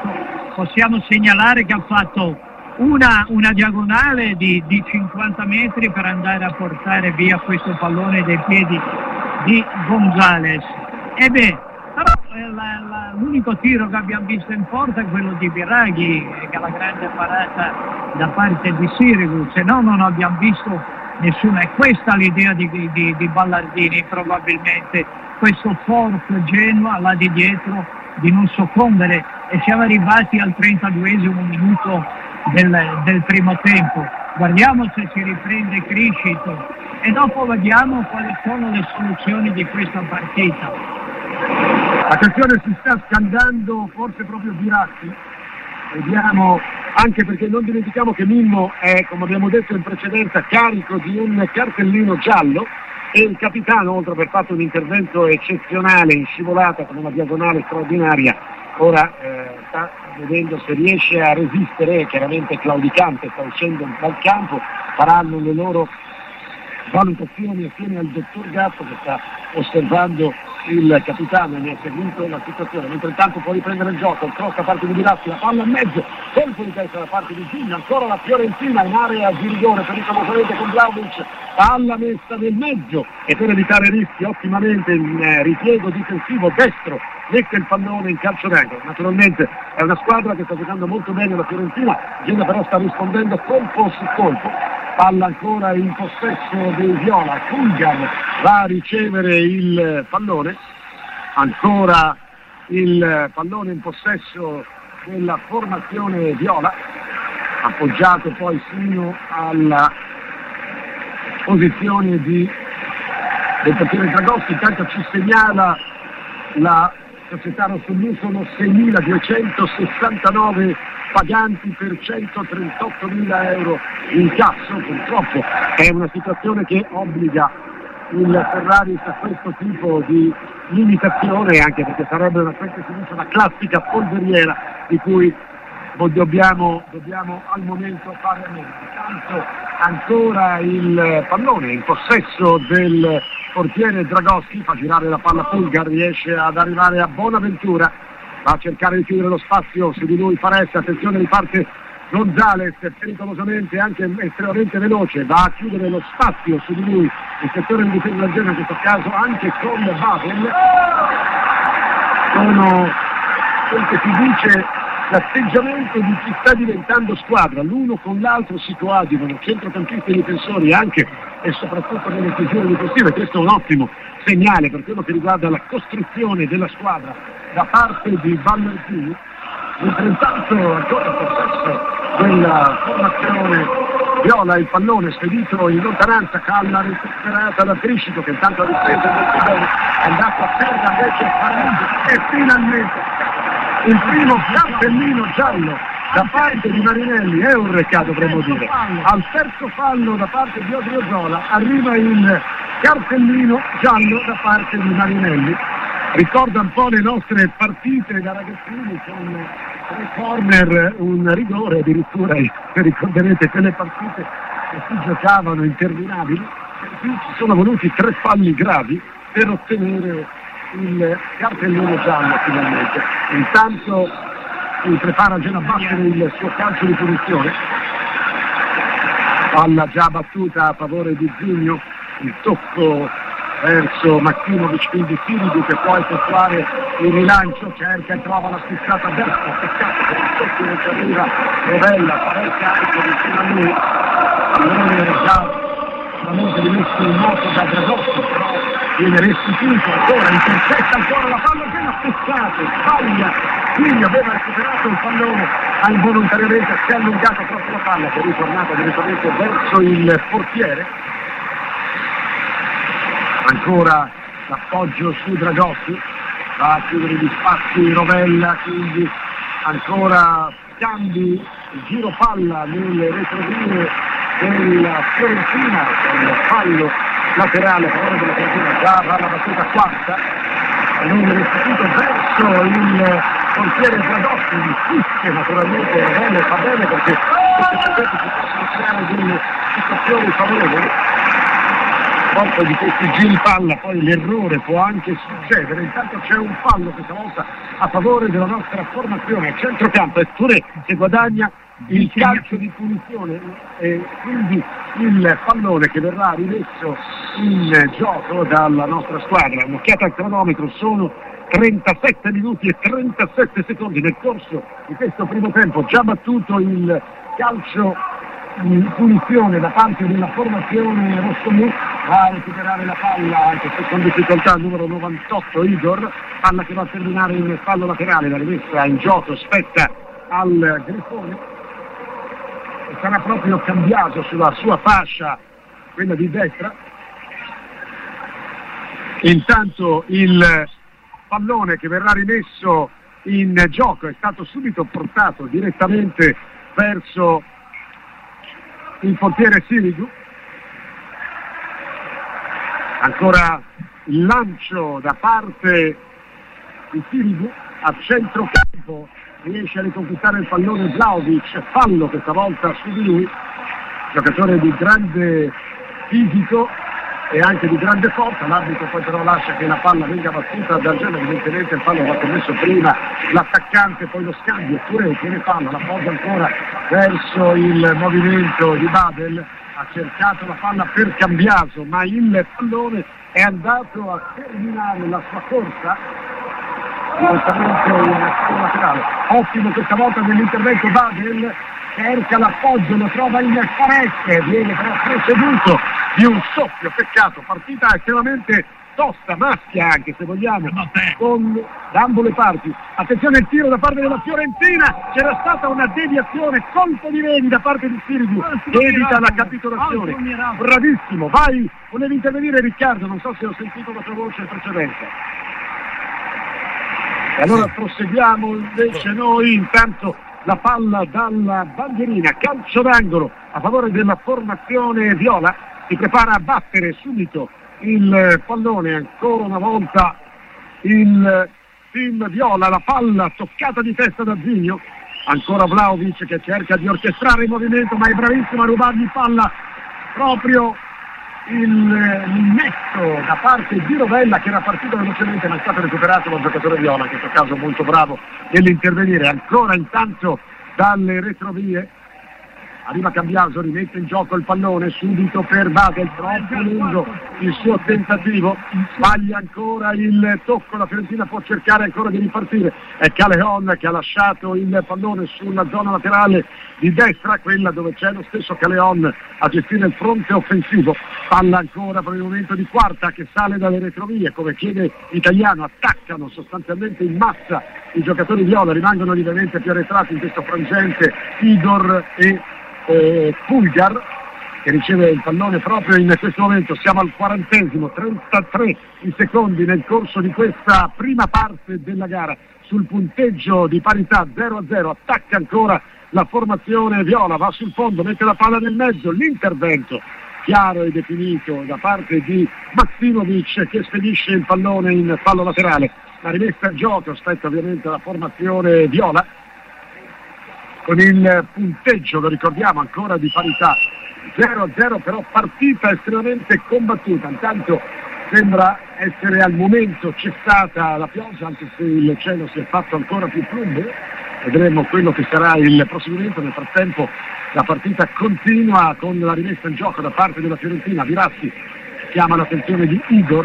che ha fatto una diagonale di 50 metri per andare a portare via questo pallone dai piedi di Gonzalez. Però l'unico tiro che abbiamo visto in porta è quello di Biraghi, che è la grande parata da parte di Sirigu, se no non abbiamo visto nessuna. È questa l'idea di Ballardini, probabilmente, questo forte Genoa là di dietro di non soccombere, e siamo arrivati al 32esimo minuto del primo tempo. Guardiamo se si riprende Criscito e dopo vediamo quali sono le soluzioni di questa partita. Attenzione, si sta scaldando forse proprio Biraghi, vediamo, anche perché non dimentichiamo che Mimmo è, come abbiamo detto in precedenza, carico di un cartellino giallo, e il capitano, oltre ad aver fatto un intervento eccezionale in scivolata con una diagonale straordinaria, ora sta vedendo se riesce a resistere, chiaramente claudicante, sta uscendo dal campo, faranno le loro valutazioni assieme al dottor Gatto che sta osservando il capitano e ne ha seguito la situazione. Mentre intanto può riprendere il gioco, il cross da parte di Biraghi, la palla in mezzo, colpo di testa da parte di Gigli, ancora la Fiorentina in area di rigore pericolosamente con Vlahovic, palla messa nel mezzo, e per evitare rischi ottimamente in ripiego difensivo destro mette il pallone in calcio d'angolo. Naturalmente è una squadra che sta giocando molto bene, la Fiorentina, Genoa però sta rispondendo colpo su colpo. Palla ancora in possesso dei viola, Fulgar va a ricevere il pallone, ancora il pallone in possesso della formazione viola, appoggiato poi fino alla posizione del portiere Dragoschi. Intanto ci segnala la società rossoblu, sono 6.269 paganti per 138.000 euro in casso. Purtroppo è una situazione che obbliga il Ferraris a questo tipo di limitazione, anche perché sarebbe una classica polveriera di cui dobbiamo al momento fare a meno. Intanto ancora il pallone in possesso del portiere Dragoschi, fa girare la palla Fulgar, riesce ad arrivare a Bonaventura, va a cercare di chiudere lo spazio su di lui Faressa, attenzione, riparte Gonzalez pericolosamente, anche estremamente veloce, va a chiudere lo spazio su di lui il settore di difesa del Genoa, in questo caso anche con Babel. Sono quel che si dice l'atteggiamento di chi sta diventando squadra, l'uno con l'altro si coadiuvano, centrocampisti e difensori anche e soprattutto nelle chiusure difensive. Questo è un ottimo segnale per quello che riguarda la costruzione della squadra da parte di Ballardini. Mentre intanto ancora in possesso della formazione viola, il pallone spedito in lontananza, palla recuperata da Criscito che intanto ha ripreso molto bene, è andato a terra invece Pareggio, e finalmente il primo cartellino giallo da parte di Marinelli, Eureka dovremmo dire. Al terzo fallo da parte di Odriozola arriva il cartellino giallo da parte di Marinelli. Ricorda un po' le nostre partite da ragazzini con 3 corner, un rigore, addirittura ricorderete quelle partite che si giocavano interminabili. ci sono voluti 3 falli gravi per ottenere il cartellino giallo finalmente. Intanto si prepara già a battere il suo calcio di punizione, palla già battuta a favore di Zigno, il tocco verso Maksimovic, quindi Sirigu che può effettuare il rilancio, cerca e trova la spizzata a destra, peccato per il tocco non ci arriva Rovella, parecchia anche vicino a lui, allora già veramente rimesso in moto da Dragoschi, però viene restituito ancora, intercetta ancora la palla, appena peccato, sbaglia, quindi aveva recuperato il pallone, ha involontariamente si è allungato proprio la palla che è ritornata direttamente verso il portiere. Ancora l'appoggio su Dragoschi, va a chiudere gli spazi Rovella, quindi ancora cambi il giro palla nelle retrovie della Fiorentina, con il fallo laterale a favore della Fiorentina, già va la battuta quarta, pallone restituito verso il portiere Dragoschi, il fischia naturalmente Rovella fa bene perché questi progetti si possono creare delle situazioni favorevoli. Volta di questi giri palla poi l'errore può anche succedere, intanto c'è un fallo questa volta a favore della nostra formazione a centrocampo e Touré che guadagna il calcio di punizione e quindi il pallone che verrà rimesso in gioco dalla nostra squadra. Un'occhiata al cronometro, sono 37 minuti e 37 secondi nel corso di questo primo tempo, già battuto il calcio di punizione da parte della formazione rossonero, va a recuperare la palla anche se con difficoltà il numero 98 Igor, palla che va a terminare in fallo laterale, la rimessa in gioco spetta al Grifone e sarà proprio cambiato sulla sua fascia, quella di destra. Intanto il pallone che verrà rimesso in gioco è stato subito portato direttamente verso il portiere Sirigu. Ancora il lancio da parte di Sirigu a centrocampo, riesce a riconquistare il pallone Vlahovic, fallo questa volta su di lui, giocatore di grande fisico e anche di grande forza, l'arbitro poi però lascia che la palla venga battuta dal Genoa, evidentemente il fallo va commesso prima l'attaccante, poi lo scambio, Touré tiene palla, la appoggia ancora verso il movimento di Badel, ha cercato la palla per Cambiaso, ma il pallone è andato a terminare la sua corsa direttamente in fallo laterale. Ottimo questa volta nell'intervento Badel, cerca l'appoggio, lo trova in Farette, viene però preceduto di un soffio, peccato, partita estremamente tosta, maschia anche se vogliamo, con da ambo le parti. Attenzione il tiro da parte della Fiorentina, c'era stata una deviazione, colpo di Reni da parte di Sirigu, che evita la capitolazione. Bravissimo, vai, volevi intervenire Riccardo, non so se ho sentito la tua voce in precedenza. E allora proseguiamo invece noi, intanto la palla dalla bandierina, calcio d'angolo a favore della formazione viola, si prepara a battere subito il pallone, ancora una volta il team viola, la palla toccata di testa da Zigno, ancora Vlahovic che cerca di orchestrare il movimento ma è bravissimo a rubargli palla proprio il netto da parte di Rovella che era partito velocemente ma è stato recuperato dal giocatore viola, in questo caso molto bravo nell'intervenire. Ancora intanto dalle retrovie arriva Cambiaso, rimette in gioco il pallone subito per Badel, troppo lungo il suo tentativo, sbaglia ancora il tocco, la Fiorentina può cercare ancora di ripartire, è Caleon che ha lasciato il pallone sulla zona laterale di destra, quella dove c'è lo stesso Caleon a gestire il fronte offensivo, palla ancora per il momento di Quarta che sale dalle retrovie, come chiede Italiano, attaccano sostanzialmente in massa i giocatori viola, rimangono lievemente più arretrati in questo frangente Igor e Pulgar che riceve il pallone proprio in questo momento. Siamo al 40°, 33 i secondi nel corso di questa prima parte della gara, sul punteggio di parità 0-0, attacca ancora la formazione viola, va sul fondo, mette la palla nel mezzo, l'intervento chiaro e definito da parte di Maksimovic che spedisce il pallone in fallo laterale, la rimessa in gioco spetta ovviamente alla formazione viola con il punteggio, lo ricordiamo, ancora di parità 0-0, però partita estremamente combattuta. Intanto sembra essere al momento cessata la pioggia, anche se il cielo si è fatto ancora più plumbeo. Vedremo quello che sarà il proseguimento. Nel frattempo la partita continua con la rimessa in gioco da parte della Fiorentina. Virassi chiama l'attenzione di Igor.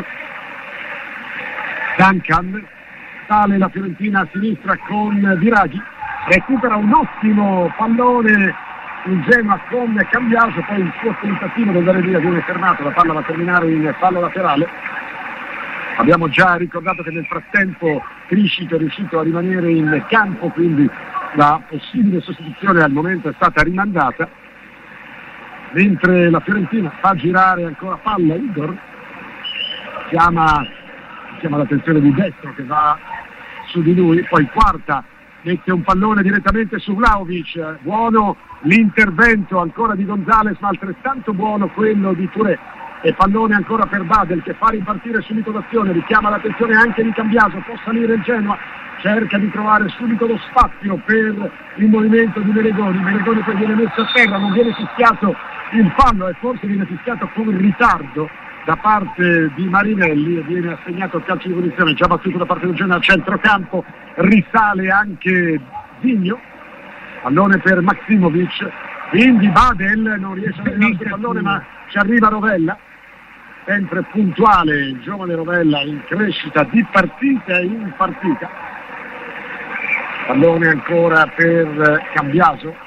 Duncan, sale la Fiorentina a sinistra con Viraghi, recupera un ottimo pallone in Genoa con Cambiaso, poi il suo tentativo di andare via viene fermato, la palla va a terminare in fallo laterale. Abbiamo già ricordato che nel frattempo Criscito è riuscito a rimanere in campo, quindi la possibile sostituzione al momento è stata rimandata, mentre la Fiorentina fa girare ancora palla. Igor chiama l'attenzione di Destro che va su di lui, poi Quarta mette un pallone direttamente su Vlahovic. Buono l'intervento ancora di Gonzalez, ma altrettanto buono quello di Touré, e pallone ancora per Badel che fa ripartire subito l'azione, richiama l'attenzione anche di Cambiaso, può salire il Genoa, cerca di trovare subito lo spazio per il movimento di Melegoni poi viene messo a terra, non viene fischiato il fallo, e forse viene fischiato con ritardo da parte di Marinelli, e viene assegnato il calcio di punizione già battuto da parte del Genoa a centrocampo. Risale anche Zigno, pallone per Maksimovic, quindi Badel non riesce a arrivare il pallone, ma ci arriva Rovella, sempre puntuale il giovane Rovella, in crescita di partita in partita. Pallone ancora per Cambiaso,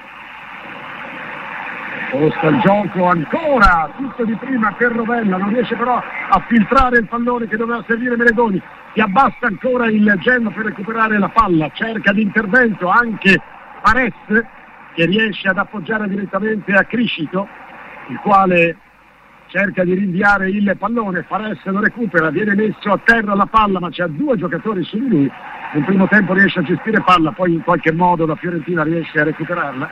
posta il gioco ancora, tutto di prima per Rovella, non riesce però a filtrare il pallone che doveva servire Melegoni, si abbassa ancora il Genoa per recuperare la palla, cerca di intervento anche Fares che riesce ad appoggiare direttamente a Criscito, il quale cerca di rinviare il pallone. Fares lo recupera, viene messo a terra la palla, ma c'ha due giocatori su di lui, nel primo tempo riesce a gestire palla, poi in qualche modo la Fiorentina riesce a recuperarla.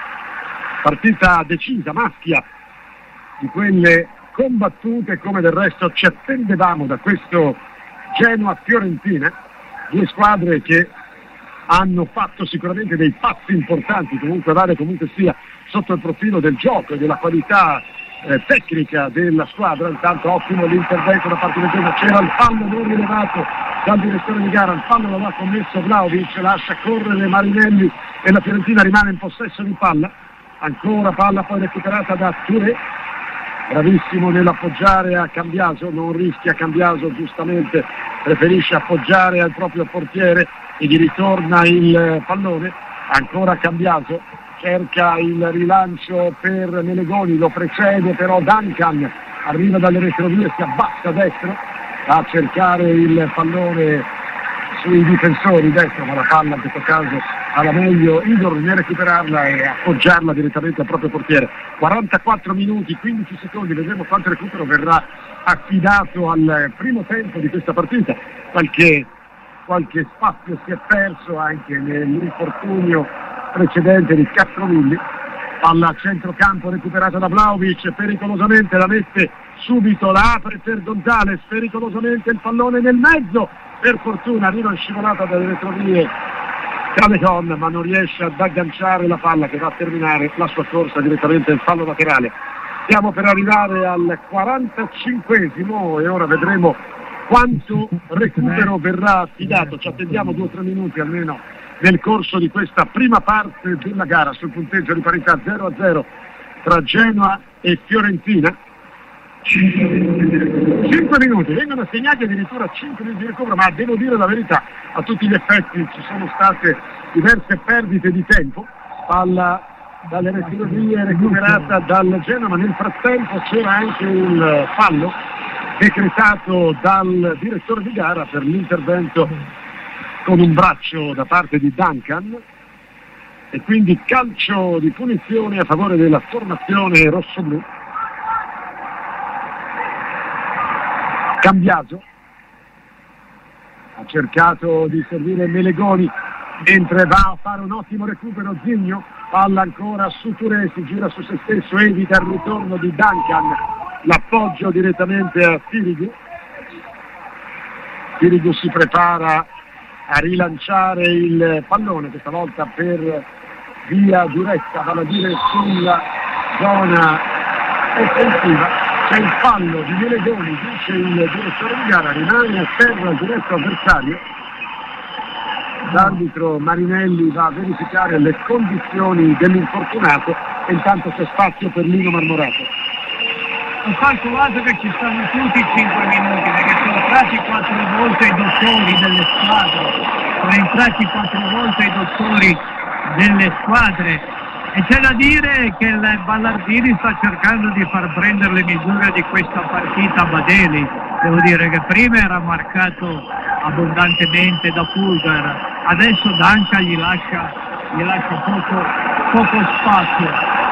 Partita decisa, maschia, di quelle combattute come del resto ci attendevamo da questo Genoa-Fiorentina, due squadre che hanno fatto sicuramente dei passi importanti, comunque sia sotto il profilo del gioco e della qualità tecnica della squadra. Intanto ottimo l'intervento da parte del Genoa, c'era il fallo non rilevato dal direttore di gara, il fallo lo ha commesso Vlahovic, lascia correre Marinelli e la Fiorentina rimane in possesso di palla. Ancora palla poi recuperata da Touré, bravissimo nell'appoggiare a Cambiaso, non rischia Cambiaso, giustamente preferisce appoggiare al proprio portiere e gli ritorna il pallone. Ancora Cambiaso, cerca il rilancio per Melegoni, lo precede però Duncan, arriva dalle retrovie, si abbassa a destra a cercare il pallone sui difensori destro, ma la palla in questo caso alla meglio Igor nel recuperarla e appoggiarla direttamente al proprio portiere. 44 minuti, 15 secondi, vedremo quanto recupero verrà affidato al primo tempo di questa partita. Qualche spazio si è perso anche nell'infortunio precedente di Castrovilli. Palla a centrocampo recuperata da Vlahovic, pericolosamente la mette subito, la apre per Gonzalez, pericolosamente il pallone nel mezzo, per fortuna arriva in scivolata dalle retrovie Calecon, ma non riesce ad agganciare la palla che va a terminare la sua corsa direttamente in fallo laterale. Stiamo per arrivare al 45esimo e ora vedremo quanto recupero verrà affidato. Ci attendiamo 2 o 3 minuti almeno nel corso di questa prima parte della gara sul punteggio di parità 0-0 tra Genoa e Fiorentina. 5 minuti, vengono assegnati addirittura 5 minuti di recupero, ma devo dire la verità, a tutti gli effetti ci sono state diverse perdite di tempo. Palla dalle retrovie recuperata dal Genoa, ma nel frattempo c'era anche il fallo decretato dal direttore di gara per l'intervento con un braccio da parte di Duncan, e quindi calcio di punizione a favore della formazione rossoblù. Cambiaso ha cercato di servire Melegoni mentre va a fare un ottimo recupero Zigno, palla ancora su Touré, si gira su se stesso, evita il ritorno di Duncan, l'appoggio direttamente a Sirigu. Sirigu si prepara a rilanciare il pallone, questa volta per via diretta, vale a dire sulla zona offensiva. C'è il fallo di Melegoni, dice il direttore di gara, rimane a terra il diretto avversario. L'arbitro Marinelli va a verificare le condizioni dell'infortunato e intanto c'è spazio per Lino Marmorato. Ho calcolato che ci stanno tutti 5 minuti perché sono entrati 4 volte i dottori delle squadre, sono entrati 4 volte i dottori delle squadre e c'è da dire che il Ballardini sta cercando di far prendere le misure di questa partita a Badeli. Devo dire che prima era marcato abbondantemente da Pulgar, adesso Danca gli lascia poco spazio.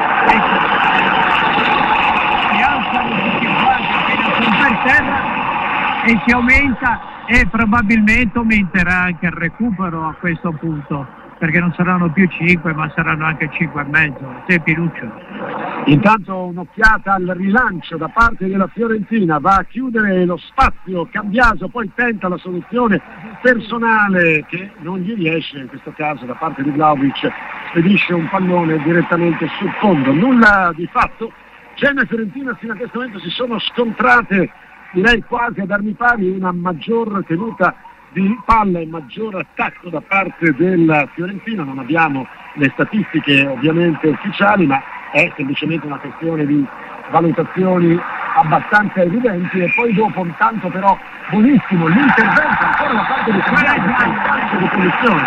Si alzano tutti quanti appena sono per terra e si aumenta e probabilmente aumenterà anche il recupero a questo punto, perché non saranno più 5 ma saranno anche 5,5. Te Pinuccio. Intanto un'occhiata al rilancio da parte della Fiorentina, va a chiudere lo spazio Cambiaso, poi tenta la soluzione personale che non gli riesce, in questo caso da parte di Vlahovic spedisce un pallone direttamente sul fondo, nulla di fatto. Genoa e Fiorentina fino a questo momento si sono scontrate, direi quasi ad armi pari, una maggior tenuta di palla e maggior attacco da parte della Fiorentina. Non abbiamo le statistiche ovviamente ufficiali, ma è semplicemente una questione di valutazioni abbastanza evidenti. E poi dopo intanto però buonissimo l'intervento ancora da parte di Cambiaso, è il calcio di punizione,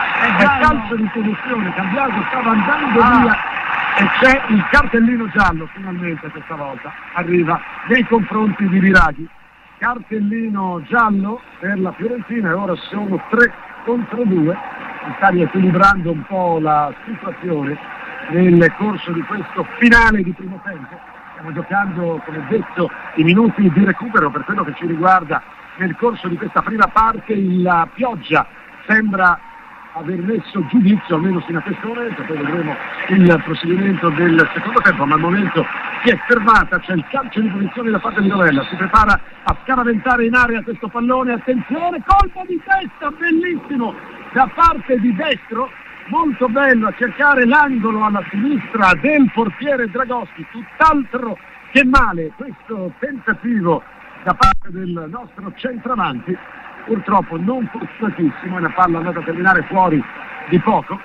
Cambiaso stava andando via e c'è il cartellino giallo finalmente questa volta, arriva nei confronti di Biraghi. Cartellino giallo per la Fiorentina e ora sono 3 contro 2, si sta riequilibrando un po' la situazione nel corso di questo finale di primo tempo. Stiamo giocando, come detto, i minuti di recupero. Per quello che ci riguarda, nel corso di questa prima parte la pioggia sembra aver messo giudizio, almeno fino a questo momento, poi vedremo il proseguimento del secondo tempo, ma al momento si è fermata, c'è il calcio di punizione da parte di Novella, si prepara a scaraventare in area questo pallone, attenzione, colpo di testa, bellissimo, da parte di destro, molto bello, a cercare l'angolo alla sinistra del portiere Dragoschi, tutt'altro che male questo tentativo da parte del nostro centravanti. Purtroppo non fortunatissimo, è una palla andata a terminare fuori di poco.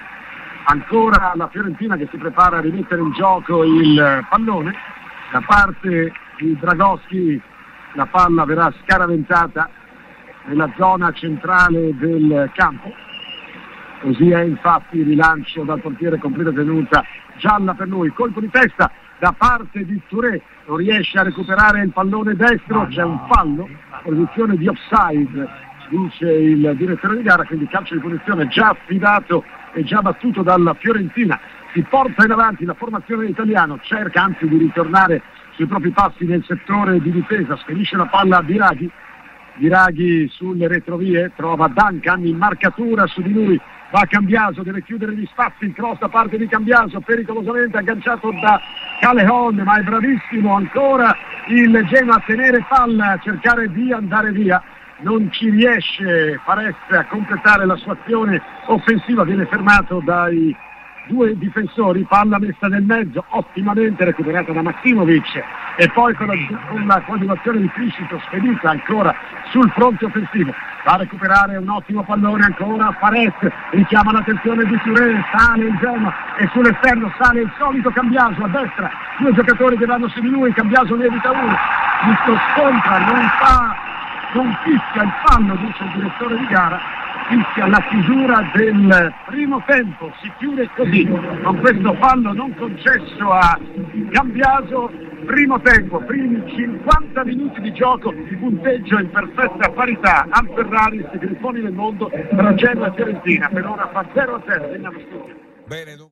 Ancora la Fiorentina che si prepara a rimettere in gioco il pallone. Da parte di Dragoschi la palla verrà scaraventata nella zona centrale del campo. Così è infatti il rilancio dal portiere, completa tenuta gialla per lui. Colpo di testa da parte di Touré, non riesce a recuperare il pallone destro, c'è un fallo, posizione di offside, dice il direttore di gara, quindi calcio di punizione già affidato e già battuto dalla Fiorentina. Si porta in avanti la formazione italiana, cerca anzi di ritornare sui propri passi nel settore di difesa, spedisce la palla a Biraghi. Biraghi sulle retrovie, trova Duncan in marcatura su di lui, va a Cambiaso, deve chiudere gli spazi, il cross da parte di Cambiaso, pericolosamente agganciato da Callejon, ma è bravissimo ancora il Genoa a tenere palla, a cercare di andare via. Non ci riesce Fares a completare la sua azione offensiva, viene fermato dai 2 difensori, palla messa nel mezzo, ottimamente recuperata da Maksimovic e poi con la coadiuvazione di Piscito spedita ancora sul fronte offensivo. Va a recuperare un ottimo pallone ancora Fares, richiama l'attenzione di Touré, sale il Genoa e sull'esterno sale il solito Cambiaso a destra, 2 giocatori che vanno su di lui, Cambiaso ne evita uno, lo scontra, non fischia il fallo, dice il direttore di gara, fischia la chiusura del primo tempo, si chiude così, con questo fallo non concesso a Cambiaso. Primo tempo, primi 50 minuti di gioco, punteggio in perfetta parità al Ferraris, i Grifoni del mondo tra Genoa e Fiorentina, per ora fa 0-0, segna lo studio.